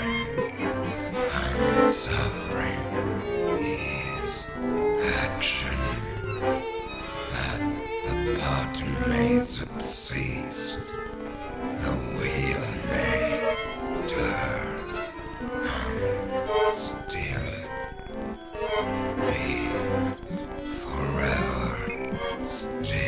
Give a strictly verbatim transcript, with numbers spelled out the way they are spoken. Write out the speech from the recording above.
suffering, and suffering is action. That the button may subsist, the wheel may turn, and still be forever still.